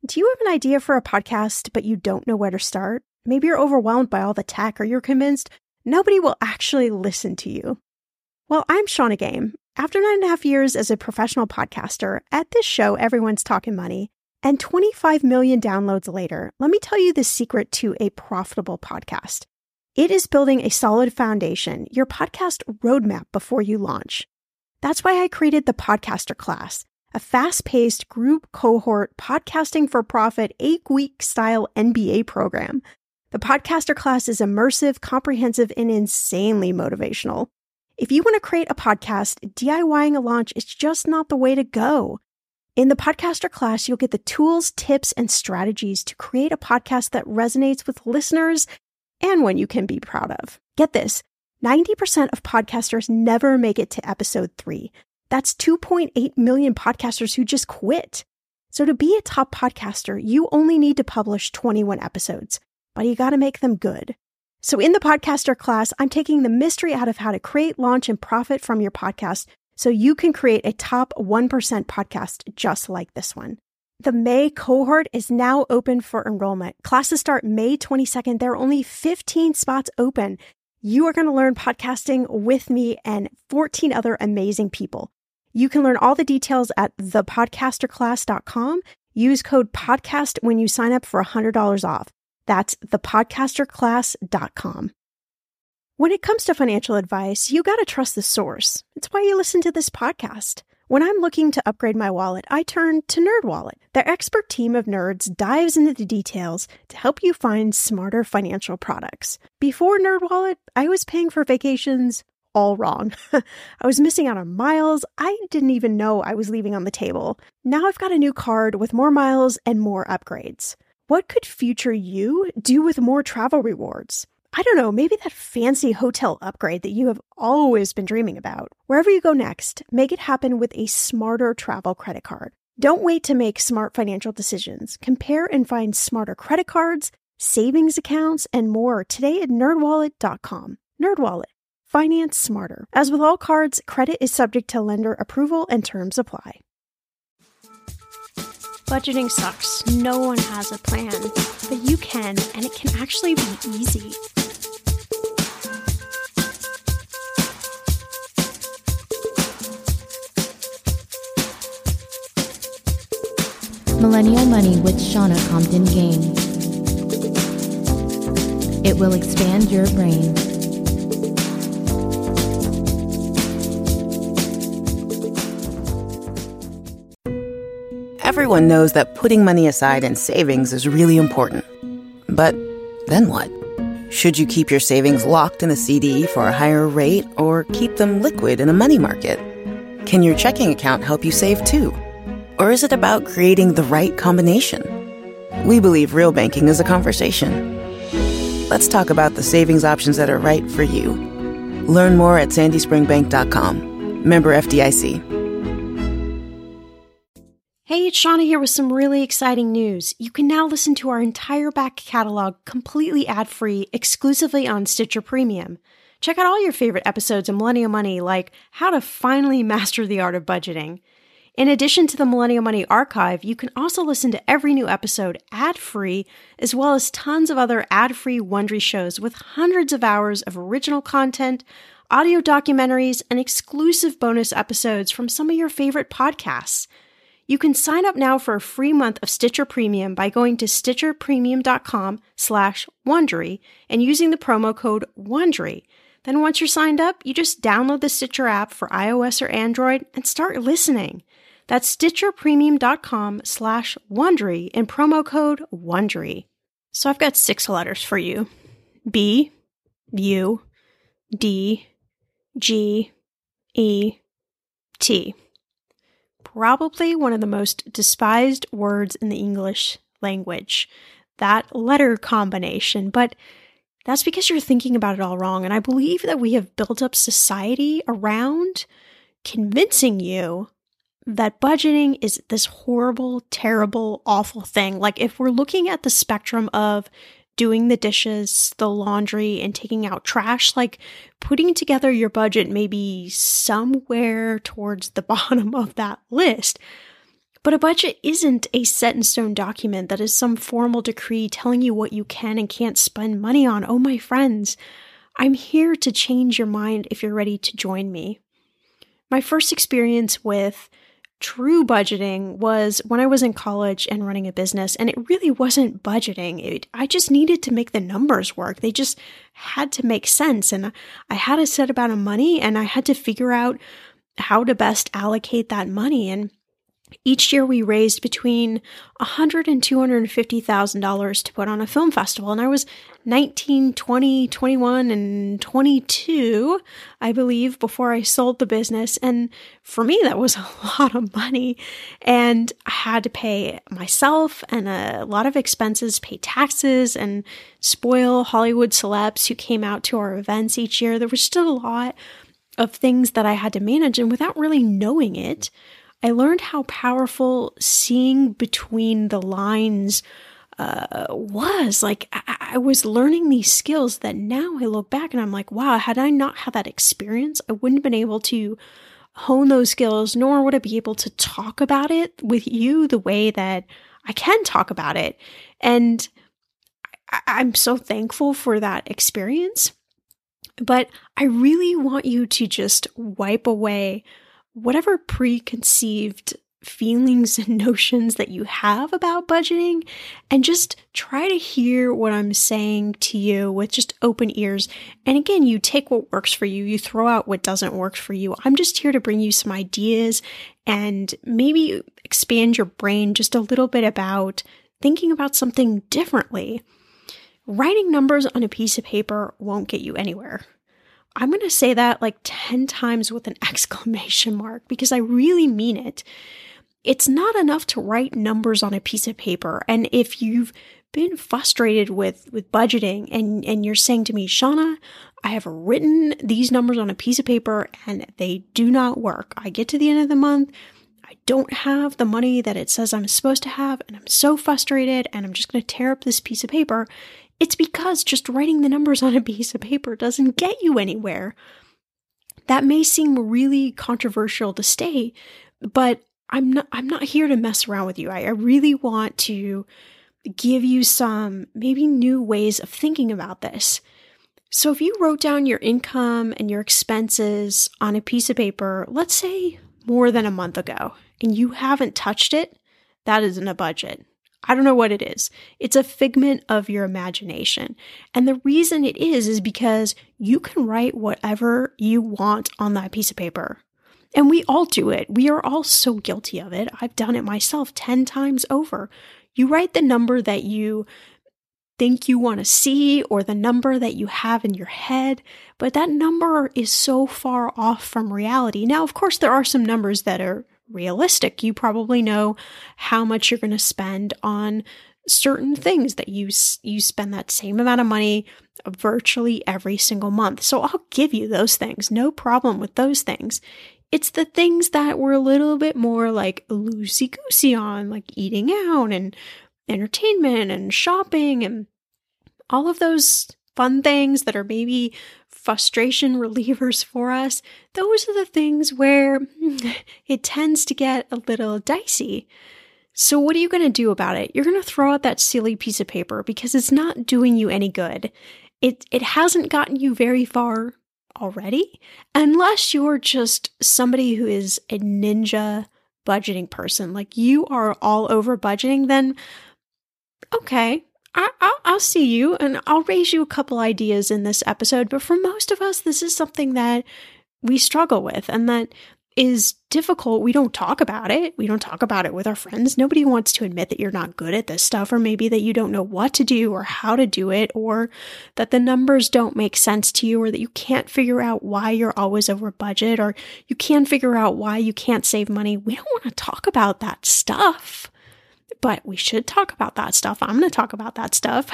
Do you have an idea for a podcast, but you don't know where to start? Maybe you're overwhelmed by all the tech, or you're convinced nobody will actually listen to you. Well, I'm Shauna Game. After 9.5 years as a professional podcaster, at this show, everyone's talking money, and 25 million downloads later, let me tell you the secret to a profitable podcast. It is building a solid foundation, your podcast roadmap before you launch. That's why I created the Podcaster Class, a fast-paced group cohort podcasting for profit 8-week style MBA program. The Podcaster Class is immersive, comprehensive, and insanely motivational. If you want to create a podcast, DIYing a launch is just not the way to go. In the Podcaster Class, you'll get the tools, tips, and strategies to create a podcast that resonates with listeners and one you can be proud of. Get this, 90% of podcasters never make it to episode 3. That's 2.8 million podcasters who just quit. So to be a top podcaster, you only need to publish 21 episodes, but you got to make them good. So in the Podcaster Class, I'm taking the mystery out of how to create, launch, and profit from your podcast so you can create a top 1% podcast just like this one. The May cohort is now open for enrollment. Classes start May 22nd. There are only 15 spots open. You are going to learn podcasting with me and 14 other amazing people. You can learn all the details at thepodcasterclass.com. Use code PODCAST when you sign up for $100 off. That's thepodcasterclass.com. When it comes to financial advice, you got to trust the source. It's why you listen to this podcast. When I'm looking to upgrade my wallet, I turn to NerdWallet. Their expert team of nerds dives into the details to help you find smarter financial products. Before NerdWallet, I was paying for vacations all wrong. I was missing out on miles I didn't even know I was leaving on the table. Now I've got a new card with more miles and more upgrades. What could future you do with more travel rewards? I don't know, maybe that fancy hotel upgrade that you have always been dreaming about. Wherever you go next, make it happen with a smarter travel credit card. Don't wait to make smart financial decisions. Compare and find smarter credit cards, savings accounts, and more today at nerdwallet.com. NerdWallet. Finance smarter. As with all cards, credit is subject to lender approval and terms apply. Budgeting sucks. No one has a plan, but you can, and it can actually be easy. Millennial Money with Shauna Compton Game. It will expand your brain. Everyone knows that putting money aside in savings is really important. But then what? Should you keep your savings locked in a CD for a higher rate or keep them liquid in a money market? Can your checking account help you save too? Or is it about creating the right combination? We believe real banking is a conversation. Let's talk about the savings options that are right for you. Learn more at sandyspringbank.com. Member FDIC. Hey, it's Shauna here with some really exciting news. You can now listen to our entire back catalog completely ad-free, exclusively on Stitcher Premium. Check out all your favorite episodes of Millennial Money, like How to Finally Master the Art of Budgeting. In addition to the Millennial Money archive, you can also listen to every new episode ad-free, as well as tons of other ad-free Wondery shows with hundreds of hours of original content, audio documentaries, and exclusive bonus episodes from some of your favorite podcasts. You can sign up now for a free month of Stitcher Premium by going to stitcherpremium.com/Wondery and using the promo code WONDERY. Then once you're signed up, you just download the Stitcher app for iOS or Android and start listening. That's stitcherpremium.com/Wondery and promo code WONDERY. So I've got 6 letters for you. B, U, D, G, E, T. Probably one of the most despised words in the English language, that letter combination, but that's because you're thinking about it all wrong. And I believe that we have built up society around convincing you that budgeting is this horrible, terrible, awful thing. Like if we're looking at the spectrum of doing the dishes, the laundry, and taking out trash, like putting together your budget may be somewhere towards the bottom of that list. But a budget isn't a set in stone document that is some formal decree telling you what you can and can't spend money on. Oh, my friends, I'm here to change your mind if you're ready to join me. My first experience with true budgeting was when I was in college and running a business, and it really wasn't budgeting. I just needed to make the numbers work. They just had to make sense, and I had a set amount of money, and I had to figure out how to best allocate that money. And each year we raised between $100,000 and $250,000 to put on a film festival. And I was 19, 20, 21, and 22, I believe, before I sold the business. And for me, that was a lot of money. And I had to pay myself and a lot of expenses, pay taxes, and spoil Hollywood celebs who came out to our events each year. There was still a lot of things that I had to manage. And without really knowing it, I learned how powerful seeing between the lines was. Like, I was learning these skills that now I look back and I'm like, wow, had I not had that experience, I wouldn't have been able to hone those skills, nor would I be able to talk about it with you the way that I can talk about it. And I'm so thankful for that experience. But I really want you to just wipe away whatever preconceived feelings and notions that you have about budgeting and just try to hear what I'm saying to you with just open ears. And again, you take what works for you, you throw out what doesn't work for you. I'm just here to bring you some ideas and maybe expand your brain just a little bit about thinking about something differently. Writing numbers on a piece of paper won't get you anywhere. I'm going to say that like 10 times with an exclamation mark because I really mean it. It's not enough to write numbers on a piece of paper. And if you've been frustrated with budgeting and you're saying to me, Shauna, I have written these numbers on a piece of paper and they do not work. I get to the end of the month, I don't have the money that it says I'm supposed to have, and I'm so frustrated and I'm just going to tear up this piece of paper. It's because just writing the numbers on a piece of paper doesn't get you anywhere. That may seem really controversial to say, but I'm not here to mess around with you. I really want to give you some maybe new ways of thinking about this. So if you wrote down your income and your expenses on a piece of paper, let's say more than a month ago, and you haven't touched it, that isn't a budget. I don't know what it is. It's a figment of your imagination. And the reason it is because you can write whatever you want on that piece of paper. And we all do it. We are all so guilty of it. I've done it myself 10 times over. You write the number that you think you want to see or the number that you have in your head, but that number is so far off from reality. Now, of course, there are some numbers that are realistic. You probably know how much you're going to spend on certain things that you spend that same amount of money virtually every single month. So I'll give you those things. No problem with those things. It's the things that we're a little bit more like loosey-goosey on, like eating out and entertainment and shopping and all of those fun things that are maybe frustration relievers for us. Those are the things where it tends to get a little dicey. So what are you going to do about it? You're going to throw out that silly piece of paper because it's not doing you any good. It hasn't gotten you very far already, unless you're just somebody who is a ninja budgeting person, like you are all over budgeting, then okay, I'll see you and I'll raise you a couple ideas in this episode. But for most of us, this is something that we struggle with and that is difficult. We don't talk about it. We don't talk about it with our friends. Nobody wants to admit that you're not good at this stuff, or maybe that you don't know what to do or how to do it, or that the numbers don't make sense to you, or that you can't figure out why you're always over budget, or you can't figure out why you can't save money. We don't want to talk about that stuff. But we should talk about that stuff. I'm going to talk about that stuff.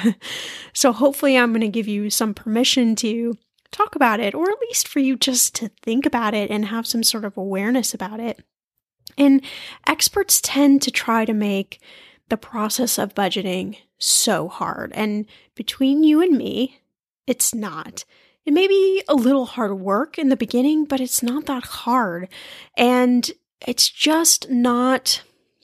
So hopefully I'm going to give you some permission to talk about it, or at least for you just to think about it and have some sort of awareness about it. And experts tend to try to make the process of budgeting so hard. And between you and me, it's not. It may be a little hard work in the beginning, but it's not that hard. And it's just not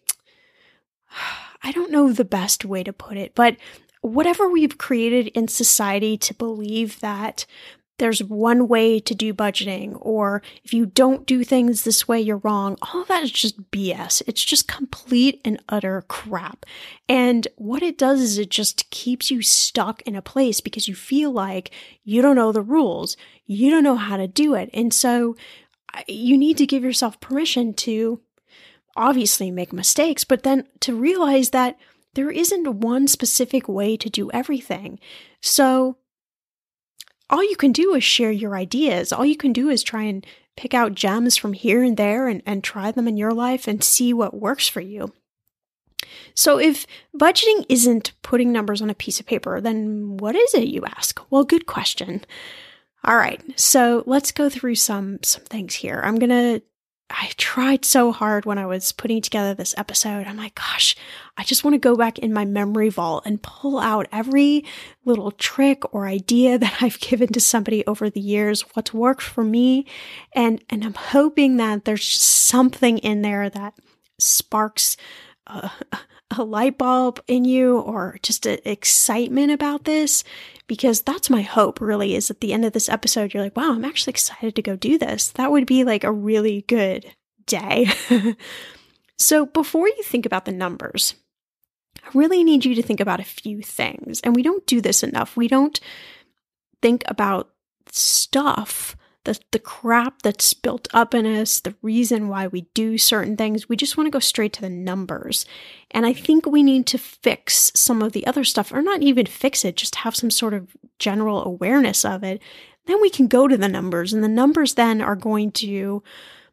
I don't know the best way to put it, but whatever we've created in society to believe that there's one way to do budgeting, or if you don't do things this way, you're wrong. All of that is just BS. It's just complete and utter crap. And what it does is it just keeps you stuck in a place because you feel like you don't know the rules. You don't know how to do it. And so you need to give yourself permission to obviously make mistakes, but then to realize that there isn't one specific way to do everything. So all you can do is share your ideas. All you can do is try and pick out gems from here and there and try them in your life and see what works for you. So if budgeting isn't putting numbers on a piece of paper, then what is it, you ask? Well, good question. All right, so let's go through some things here. I tried so hard when I was putting together this episode. I'm like, gosh, I just want to go back in my memory vault and pull out every little trick or idea that I've given to somebody over the years, what's worked for me. And I'm hoping that there's just something in there that sparks a light bulb in you or just an excitement about this, because that's my hope really, is at the end of this episode, you're like, wow, I'm actually excited to go do this. That would be like a really good day. So before you think about the numbers, I really need you to think about a few things. And we don't do this enough. We don't think about stuff, the crap that's built up in us, the reason why we do certain things. We just want to go straight to the numbers. And I think we need to fix some of the other stuff, or not even fix it, just have some sort of general awareness of it. Then we can go to the numbers, and the numbers then are going to,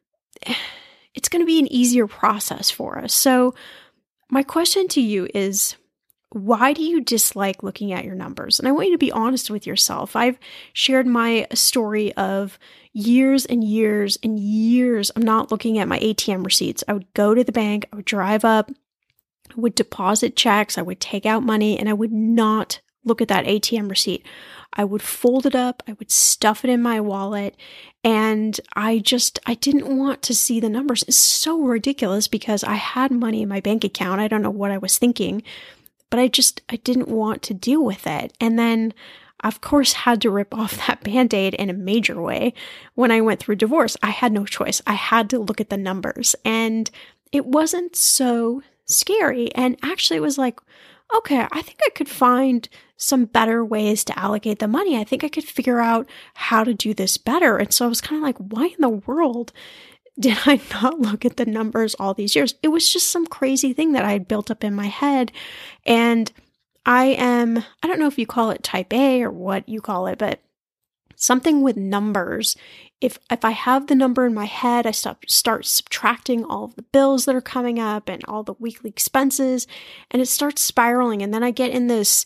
it's going to be an easier process for us. So my question to you is, why do you dislike looking at your numbers? And I want you to be honest with yourself. I've shared my story of years and years and years of not looking at my ATM receipts. I would go to the bank, I would drive up, I would deposit checks, I would take out money, and I would not look at that ATM receipt. I would fold it up, I would stuff it in my wallet, and I didn't want to see the numbers. It's so ridiculous because I had money in my bank account. I don't know what I was thinking, but I didn't want to deal with it. And then, of course, had to rip off that Band-Aid in a major way. When I went through divorce, I had no choice. I had to look at the numbers, and it wasn't so scary. And actually it was like, okay, I think I could find some better ways to allocate the money. I think I could figure out how to do this better. And so I was kind of like, why in the world did I not look at the numbers all these years? It was just some crazy thing that I had built up in my head. And I don't know if you call it type A or what you call it, but something with numbers. If I have the number in my head, I start subtracting all of the bills that are coming up and all the weekly expenses, and it starts spiraling. And then I get in this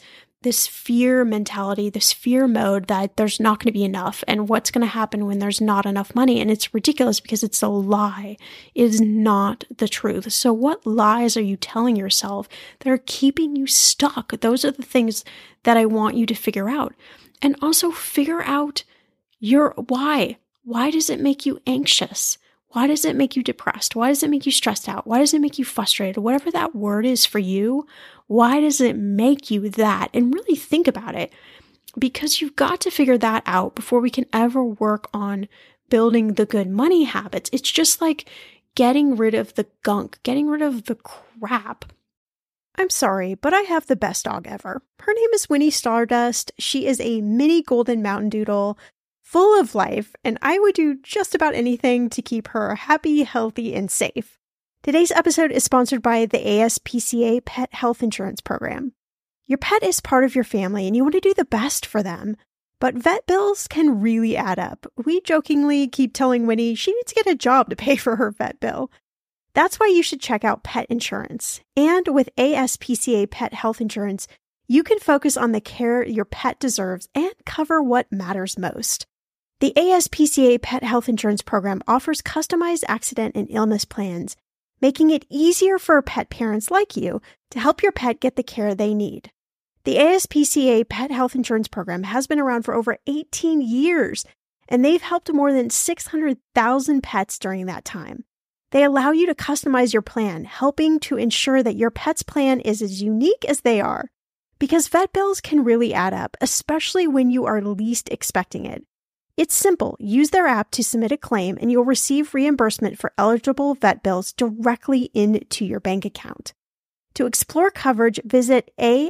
fear mentality, this fear mode that there's not going to be enough, and what's going to happen when there's not enough money. And it's ridiculous because it's a lie. It is not the truth. So what lies are you telling yourself that are keeping you stuck? Those are the things that I want you to figure out. And also figure out your why. Why does it make you anxious? Why does it make you depressed? Why does it make you stressed out? Why does it make you frustrated? Whatever that word is for you, why does it make you that? And really think about it, because you've got to figure that out before we can ever work on building the good money habits. It's just like getting rid of the gunk, getting rid of the crap. I'm sorry, but I have the best dog ever. Her name is Winnie Stardust. She is a mini golden mountain doodle, full of life, and I would do just about anything to keep her happy, healthy, and safe. Today's episode is sponsored by the ASPCA Pet Health Insurance Program. Your pet is part of your family, and you want to do the best for them. But vet bills can really add up. We jokingly keep telling Winnie she needs to get a job to pay for her vet bill. That's why you should check out pet insurance. And with ASPCA Pet Health Insurance, you can focus on the care your pet deserves and cover what matters most. The ASPCA Pet Health Insurance Program offers customized accident and illness plans, making it easier for pet parents like you to help your pet get the care they need. The ASPCA Pet Health Insurance Program has been around for over 18 years, and they've helped more than 600,000 pets during that time. They allow you to customize your plan, helping to ensure that your pet's plan is as unique as they are. Because vet bills can really add up, especially when you are least expecting it. It's simple. Use their app to submit a claim and you'll receive reimbursement for eligible vet bills directly into your bank account. To explore coverage, visit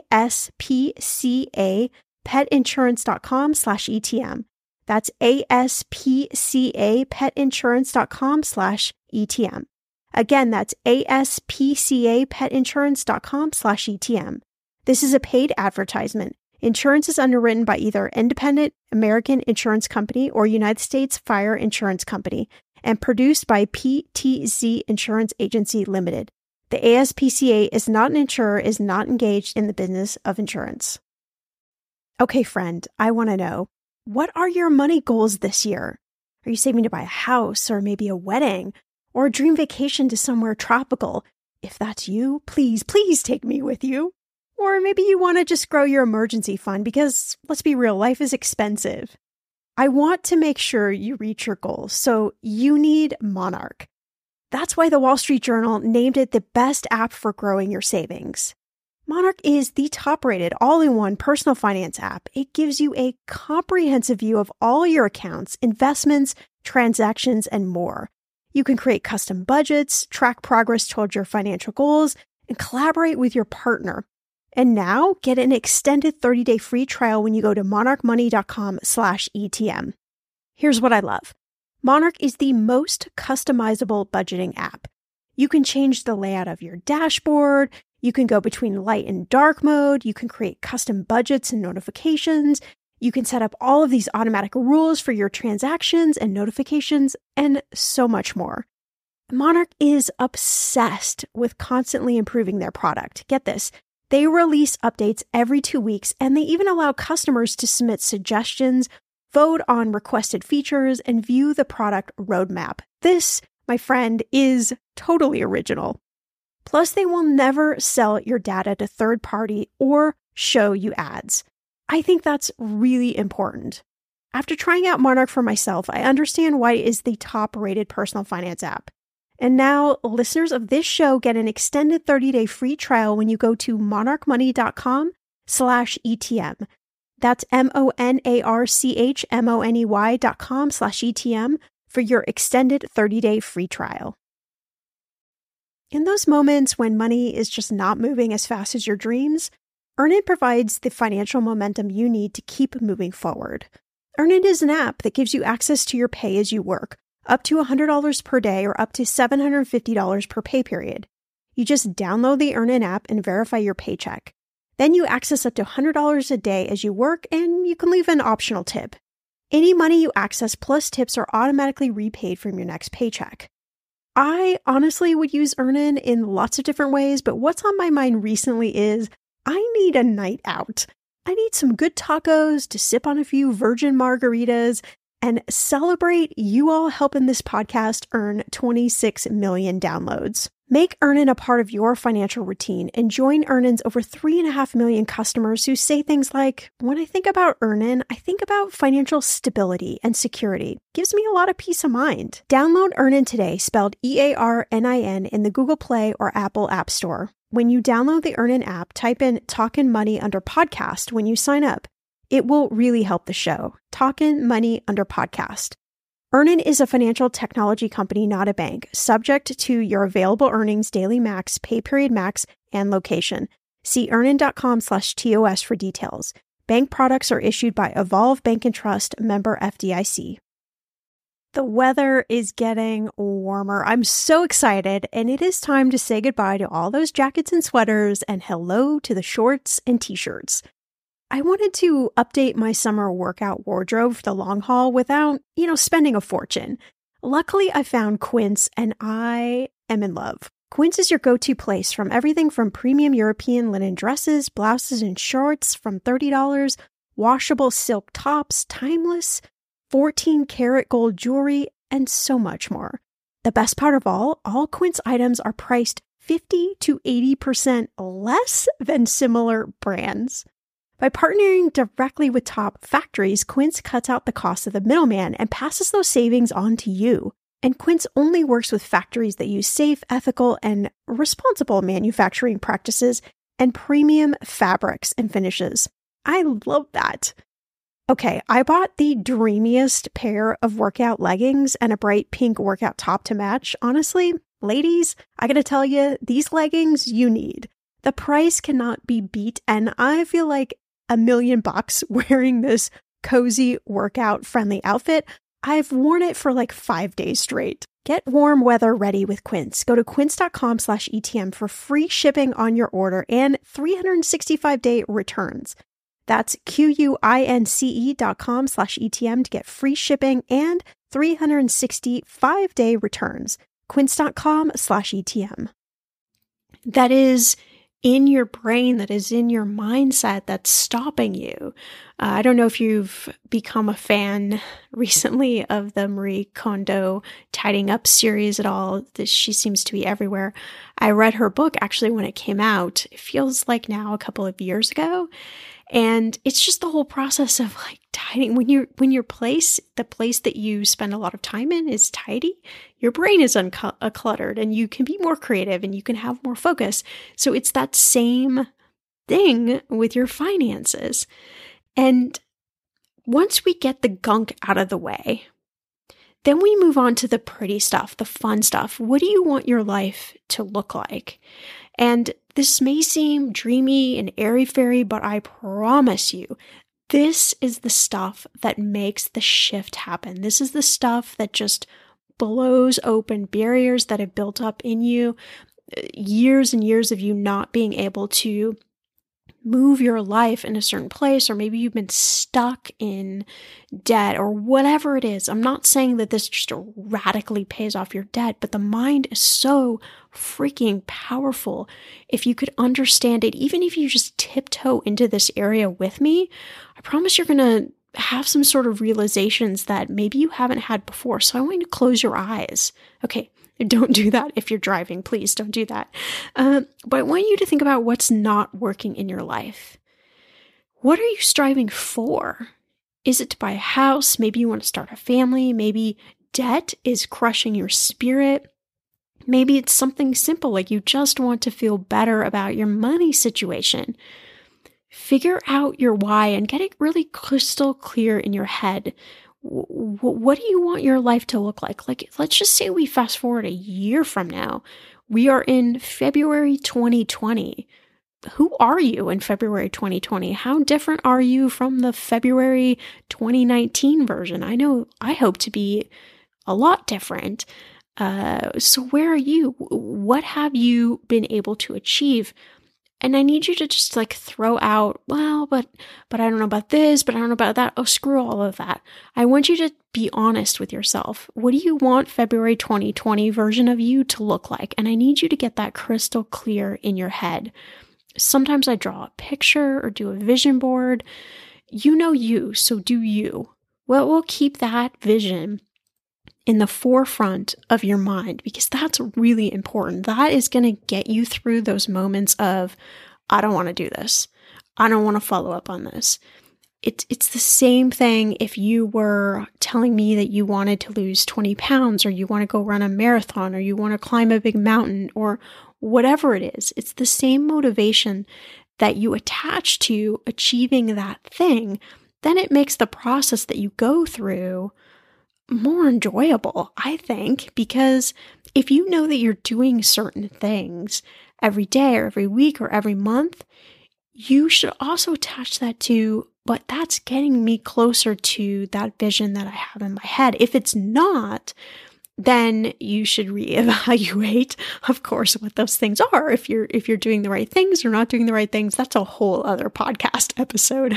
aspcapetinsurance.com/ETM. That's aspcapetinsurance.com/ETM. Again, that's aspcapetinsurance.com/ETM. This is a paid advertisement. Insurance is underwritten by either Independent American Insurance Company or United States Fire Insurance Company and produced by PTZ Insurance Agency Limited. The ASPCA is not an insurer, is not engaged in the business of insurance. Okay, friend, I want to know, what are your money goals this year? Are you saving to buy a house or maybe a wedding or a dream vacation to somewhere tropical? If that's you, please take me with you. Or maybe you want to just grow your emergency fund because, let's be real, life is expensive. I want to make sure you reach your goals, so you need Monarch. That's why the Wall Street Journal named it the best app for growing your savings. Monarch is the top-rated, all-in-one personal finance app. It gives you a comprehensive view of all your accounts, investments, transactions, and more. You can create custom budgets, track progress towards your financial goals, and collaborate with your partner. And now, get an extended 30-day free trial when you go to monarchmoney.com/ETM. Here's what I love. Monarch is the most customizable budgeting app. You can change the layout of your dashboard. You can go between light and dark mode. You can create custom budgets and notifications. You can set up all of these automatic rules for your transactions and notifications, and so much more. Monarch is obsessed with constantly improving their product. Get this. They release updates every 2 weeks, and they even allow customers to submit suggestions, vote on requested features, and view the product roadmap. This, my friend, is totally original. Plus, they will never sell your data to third party or show you ads. I think that's really important. After trying out Monarch for myself, I understand why it is the top-rated personal finance app. And now, listeners of this show get an extended 30-day free trial when you go to monarchmoney.com/ETM. That's monarchmoney.com/ETM for your extended 30-day free trial. In those moments when money is just not moving as fast as your dreams, Earnin provides the financial momentum you need to keep moving forward. Earnin is an app that gives you access to your pay as you work, up to $100 per day or up to $750 per pay period. You just download the Earnin app and verify your paycheck. Then you access up to $100 a day as you work, and you can leave an optional tip. Any money you access plus tips are automatically repaid from your next paycheck. I honestly would use Earnin in lots of different ways, but what's on my mind recently is I need a night out. I need some good tacos to sip on a few virgin margaritas and celebrate you all helping this podcast earn 26 million downloads. Make Earnin a part of your financial routine and join Earnin's over 3.5 million customers who say things like, when I think about Earnin, I think about financial stability and security. Gives me a lot of peace of mind. Download Earnin today, spelled EARNIN, in the Google Play or Apple App Store. When you download the Earnin app, type in Talkin' Money under podcast when you sign up. It will really help the show. Talkin' Money under podcast. Earnin is a financial technology company, not a bank, subject to your available earnings, daily max, pay period max, and location. See earnin.com/TOS for details. Bank products are issued by Evolve Bank and Trust, member FDIC. The weather is getting warmer. I'm so excited, and it is time to say goodbye to all those jackets and sweaters and hello to the shorts and t-shirts. I wanted to update my summer workout wardrobe for the long haul without, spending a fortune. Luckily, I found Quince, and I am in love. Quince is your go-to place from everything from premium European linen dresses, blouses, and shorts from $30, washable silk tops, timeless 14-karat gold jewelry, and so much more. The best part of all Quince items are priced 50 to 80% less than similar brands. By partnering directly with top factories, Quince cuts out the cost of the middleman and passes those savings on to you. And Quince only works with factories that use safe, ethical, and responsible manufacturing practices and premium fabrics and finishes. I love that. Okay, I bought the dreamiest pair of workout leggings and a bright pink workout top to match. Honestly, ladies, I gotta tell you, these leggings you need. The price cannot be beat, and I feel like $1 million wearing this cozy workout friendly outfit. I've worn it for like 5 days straight. Get warm weather ready with Quince. Go to quince.com/ETM for free shipping on your order and 365-day returns. That's QUINCE.com/ETM to get free shipping and 365-day returns. Quince.com/ETM. That is in your brain, that is in your mindset that's stopping you. I don't know if you've become a fan recently of the Marie Kondo Tidying Up series at all. She seems to be everywhere. I read her book actually when it came out. It feels like now a couple of years ago. And it's just the whole process of like tidying. When your place, the place that you spend a lot of time in is tidy, your brain is uncluttered and you can be more creative and you can have more focus. So it's that same thing with your finances. And once we get the gunk out of the way, then we move on to the pretty stuff, the fun stuff. What do you want your life to look like? And this may seem dreamy and airy-fairy, but I promise you, this is the stuff that makes the shift happen. This is the stuff that just blows open barriers that have built up in you, years and years of you not being able to move your life in a certain place, or maybe you've been stuck in debt or whatever it is. I'm not saying that this just radically pays off your debt, but the mind is so freaking powerful. If you could understand it, even if you just tiptoe into this area with me, I promise you're going to have some sort of realizations that maybe you haven't had before. So I want you to close your eyes. Okay. Don't do that if you're driving. Please don't do that. But I want you to think about what's not working in your life. What are you striving for? Is it to buy a house? Maybe you want to start a family. Maybe debt is crushing your spirit. Maybe it's something simple, like you just want to feel better about your money situation. Figure out your why and get it really crystal clear in your head. What do you want your life to look like? Like, let's just say we fast forward a year from now. We are in February 2020. Who are you in February 2020? How different are you from the February 2019 version? I know I hope to be a lot different. So where are you? What have you been able to achieve? And I need you to just like throw out, well, but I don't know about this, but I don't know about that. Oh, screw all of that. I want you to be honest with yourself. What do you want February 2020 version of you to look like? And I need you to get that crystal clear in your head. Sometimes I draw a picture or do a vision board. You know you, so do you. Well, we'll keep that vision in the forefront of your mind, because that's really important. That is going to get you through those moments of, I don't want to do this. I don't want to follow up on this. It's the same thing if you were telling me that you wanted to lose 20 pounds, or you want to go run a marathon, or you want to climb a big mountain, or whatever it is. It's the same motivation that you attach to achieving that thing. Then it makes the process that you go through more enjoyable, I think, because if you know that you're doing certain things every day or every week or every month, you should also attach that to, but that's getting me closer to that vision that I have in my head. If it's not, then you should reevaluate, of course, what those things are. If you're doing the right things or not doing the right things, that's a whole other podcast episode.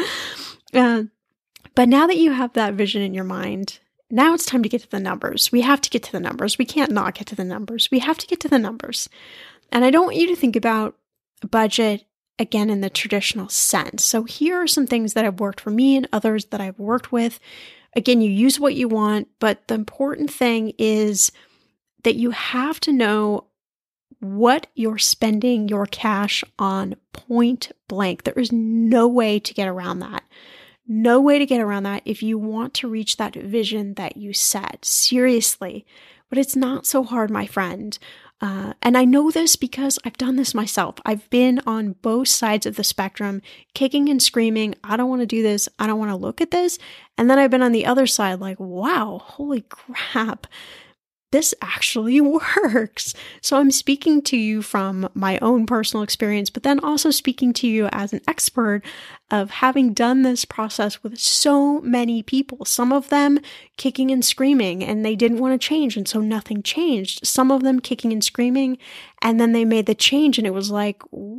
But now that you have that vision in your mind, now it's time to get to the numbers. We have to get to the numbers. We can't not get to the numbers. We have to get to the numbers. And I don't want you to think about a budget again in the traditional sense. So here are some things that have worked for me and others that I've worked with. Again, you use what you want, but the important thing is that you have to know what you're spending your cash on point blank. There is no way to get around that. No way to get around that if you want to reach that vision that you set. Seriously. But it's not so hard, my friend. And I know this because I've done this myself. I've been on both sides of the spectrum, kicking and screaming, I don't want to do this. I don't want to look at this. And then I've been on the other side like, wow, holy crap. This actually works. So I'm speaking to you from my own personal experience, but then also speaking to you as an expert of having done this process with so many people, some of them kicking and screaming and they didn't want to change. And so nothing changed. Some of them kicking and screaming and then they made the change and it was like,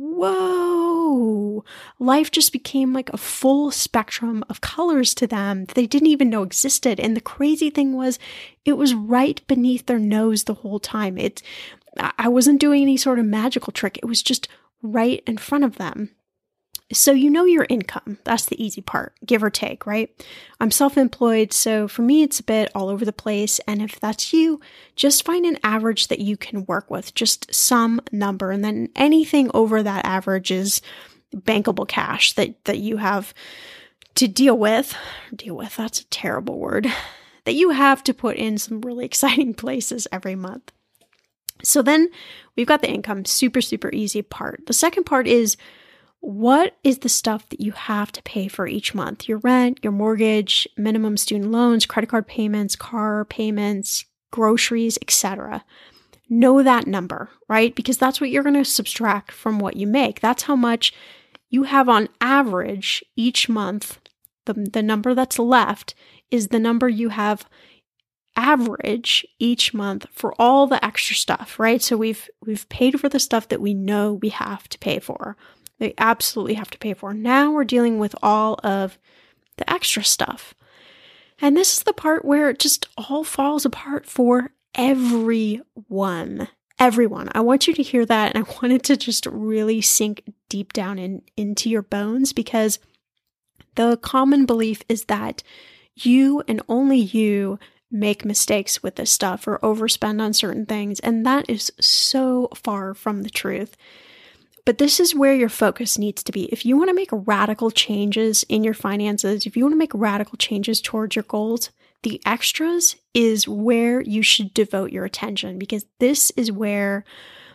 whoa, life just became like a full spectrum of colors to them that they didn't even know existed. And the crazy thing was, it was right beneath their nose the whole time. I wasn't doing any sort of magical trick. It was just right in front of them. So you know your income. That's the easy part, give or take, right? I'm self-employed, so for me, it's a bit all over the place. And if that's you, just find an average that you can work with, just some number. And then anything over that average is bankable cash that you have to deal with, that's a terrible word, that you have to put in some really exciting places every month. So then we've got the income, super, super easy part. The second part is, what is the stuff that you have to pay for each month? Your rent, your mortgage, minimum student loans, credit card payments, car payments, groceries, etc. Know that number, right? Because that's what you're going to subtract from what you make. That's how much you have on average each month. The number that's left is the number you have average each month for all the extra stuff, right? So we've paid for the stuff that we know we have to pay for. They absolutely have to pay for. Now we're dealing with all of the extra stuff. And this is the part where it just all falls apart for everyone. Everyone. I want you to hear that, and I want it to just really sink deep down into your bones, because the common belief is that you and only you make mistakes with this stuff or overspend on certain things, and that is so far from the truth. But this is where your focus needs to be. If you want to make radical changes in your finances, if you want to make radical changes towards your goals, the extras is where you should devote your attention, because this is where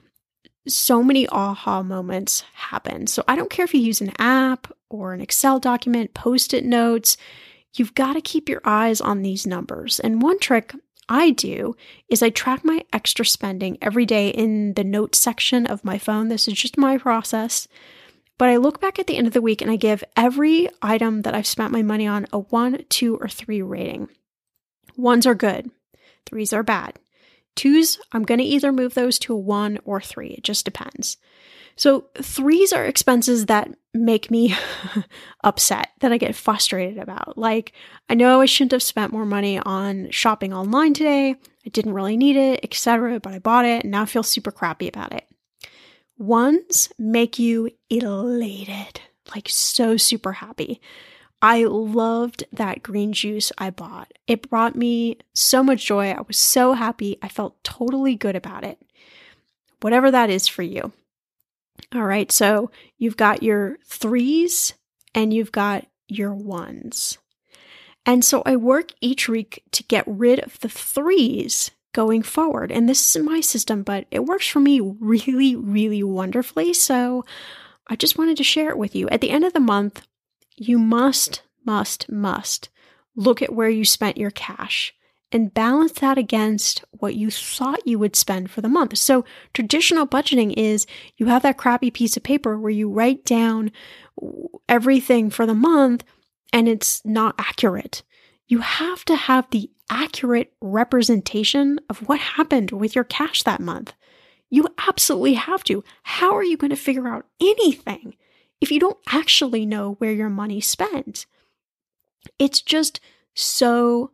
so many aha moments happen. So I don't care if you use an app or an Excel document, Post-it notes, you've got to keep your eyes on these numbers. And one trick I do is I track my extra spending every day in the notes section of my phone. This is just my process. But I look back at the end of the week and I give every item that I've spent my money on a 1, 2, or 3 rating. 1s are good. 3s are bad. 2s, I'm going to either move those to a 1 or 3. It just depends. So 3s are expenses that make me upset, that I get frustrated about. Like, I know I shouldn't have spent more money on shopping online today. I didn't really need it, etc., but I bought it and now I feel super crappy about it. 1s make you elated, like so super happy. I loved that green juice I bought. It brought me so much joy. I was so happy. I felt totally good about it. Whatever that is for you. All right, so you've got your 3s and you've got your 1s. And so I work each week to get rid of the 3s going forward. And this is my system, but it works for me really, really wonderfully. So I just wanted to share it with you. At the end of the month, you must look at where you spent your cash and balance that against what you thought you would spend for the month. So traditional budgeting is you have that crappy piece of paper where you write down everything for the month and it's not accurate. You have to have the accurate representation of what happened with your cash that month. You absolutely have to. How are you going to figure out anything if you don't actually know where your money spent? It's just so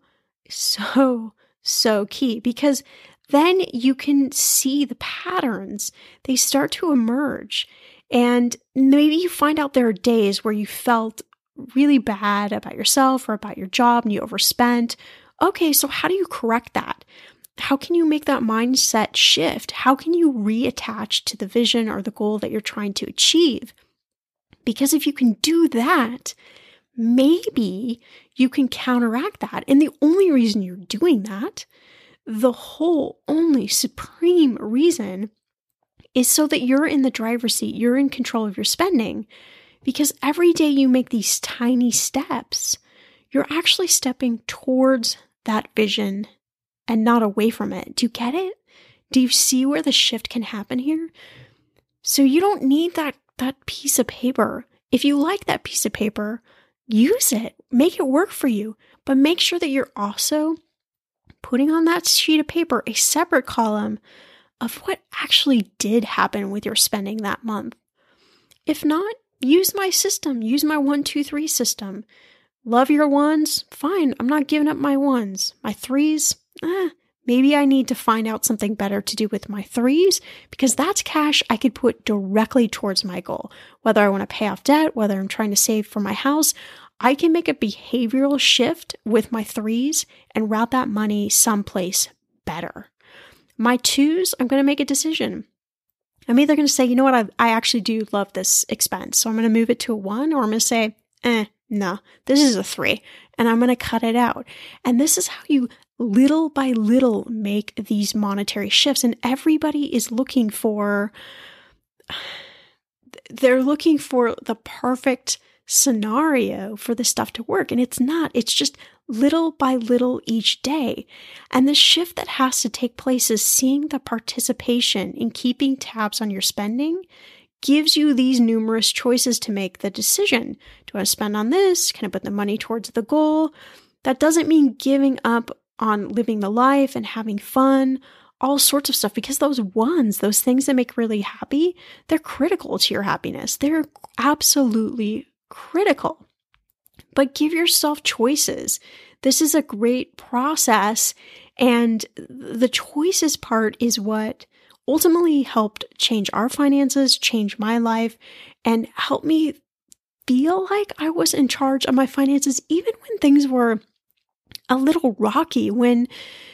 key, because then you can see the patterns. They start to emerge. And maybe you find out there are days where you felt really bad about yourself or about your job and you overspent. Okay, so how do you correct that? How can you make that mindset shift? How can you reattach to the vision or the goal that you're trying to achieve? Because if you can do that, maybe you can counteract that. And the only reason you're doing that, the whole only supreme reason, is so that you're in the driver's seat, you're in control of your spending. Because every day you make these tiny steps, you're actually stepping towards that vision and not away from it. Do you get it? Do you see where the shift can happen here? So you don't need that piece of paper. If you like that piece of paper, use it. Make it work for you. But make sure that you're also putting on that sheet of paper a separate column of what actually did happen with your spending that month. If not, use my system. Use my 1, 2, 3 system. Love your ones? Fine. I'm not giving up my ones. My threes? Maybe I need to find out something better to do with my threes, because that's cash I could put directly towards my goal. Whether I want to pay off debt, whether I'm trying to save for my house, I can make a behavioral shift with my threes and route that money someplace better. My twos, I'm going to make a decision. I'm either going to say, you know what, I actually do love this expense, so I'm going to move it to a 1, or I'm going to say, no, this is a 3, and I'm going to cut it out. And this is how you little by little make these monetary shifts. And everybody is looking for the perfect scenario for this stuff to work. And it's not. It's just little by little each day. And the shift that has to take place is seeing the participation in keeping tabs on your spending gives you these numerous choices to make the decision. Do I spend on this? Can I put the money towards the goal? That doesn't mean giving up on living the life and having fun, all sorts of stuff, because those things that make really happy, they're critical to your happiness. They're absolutely critical. But give yourself choices. This is a great process, and the choices part is what ultimately helped change our finances, change my life, and help me feel like I was in charge of my finances, even when things were a little rocky, when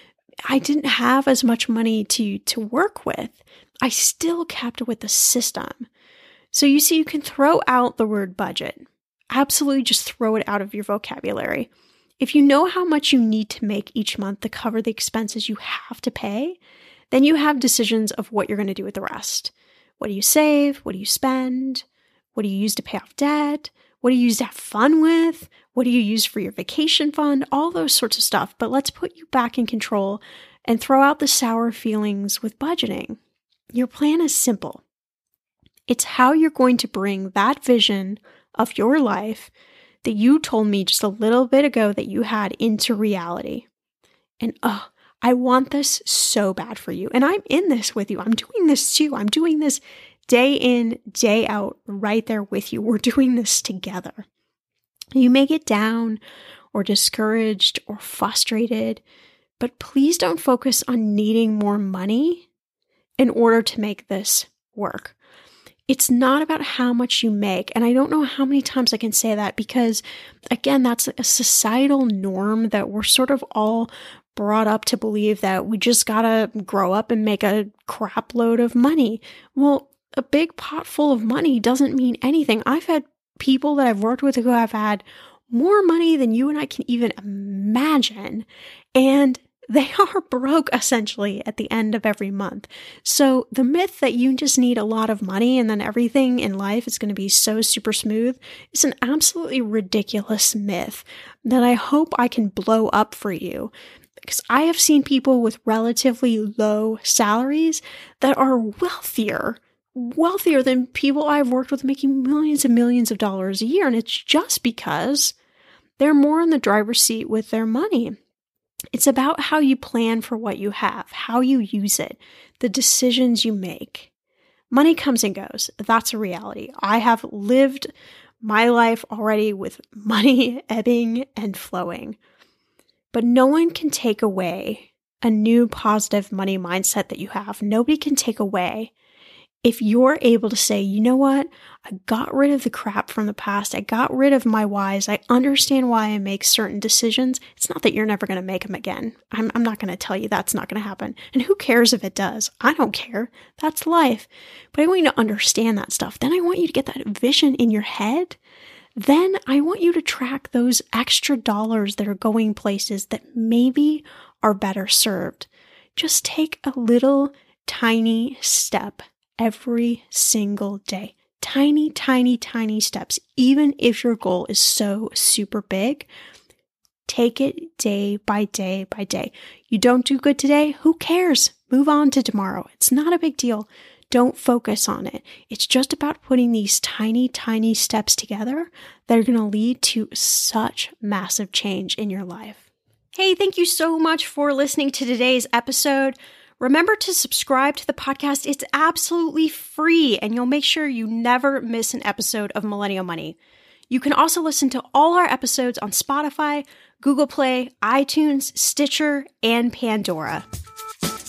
I didn't have as much money to work with. I still kept with the system. So you see, you can throw out the word budget. Absolutely just throw it out of your vocabulary. If you know how much you need to make each month to cover the expenses you have to pay, then you have decisions of what you're going to do with the rest. What do you save? What do you spend? What do you use to pay off debt? What do you use to have fun with? What do you use for your vacation fund? All those sorts of stuff. But let's put you back in control and throw out the sour feelings with budgeting. Your plan is simple. It's how you're going to bring that vision of your life that you told me just a little bit ago that you had into reality. And I want this so bad for you. And I'm in this with you. I'm doing this too. I'm doing this day in, day out, right there with you. We're doing this together. You may get down or discouraged or frustrated, but please don't focus on needing more money in order to make this work. It's not about how much you make. And I don't know how many times I can say that, because again, that's a societal norm that we're sort of all brought up to believe that we just gotta grow up and make a crap load of money. Well, a big pot full of money doesn't mean anything. I've had people that I've worked with who have had more money than you and I can even imagine, and they are broke essentially at the end of every month. So the myth that you just need a lot of money and then everything in life is going to be so super smooth is an absolutely ridiculous myth that I hope I can blow up for you. Because I have seen people with relatively low salaries that are wealthier than people I've worked with making millions and millions of dollars a year. And it's just because they're more in the driver's seat with their money. It's about how you plan for what you have, how you use it, the decisions you make. Money comes and goes. That's a reality. I have lived my life already with money ebbing and flowing. But no one can take away a new positive money mindset that you have. Nobody can take away if you're able to say, you know what, I got rid of the crap from the past. I got rid of my whys. I understand why I make certain decisions. It's not that you're never going to make them again. I'm not going to tell you that's not going to happen. And who cares if it does? I don't care. That's life. But I want you to understand that stuff. Then I want you to get that vision in your head then I want you to track those extra dollars that are going places that maybe are better served. Just take a little tiny step every single day. Tiny, tiny, tiny steps. Even if your goal is so super big, take it day by day by day. You don't do good today? Who cares? Move on to tomorrow. It's not a big deal. Don't focus on it. It's just about putting these tiny, tiny steps together that are going to lead to such massive change in your life. Hey, thank you so much for listening to today's episode. Remember to subscribe to the podcast. It's absolutely free, and you'll make sure you never miss an episode of Millennial Money. You can also listen to all our episodes on Spotify, Google Play, iTunes, Stitcher, and Pandora.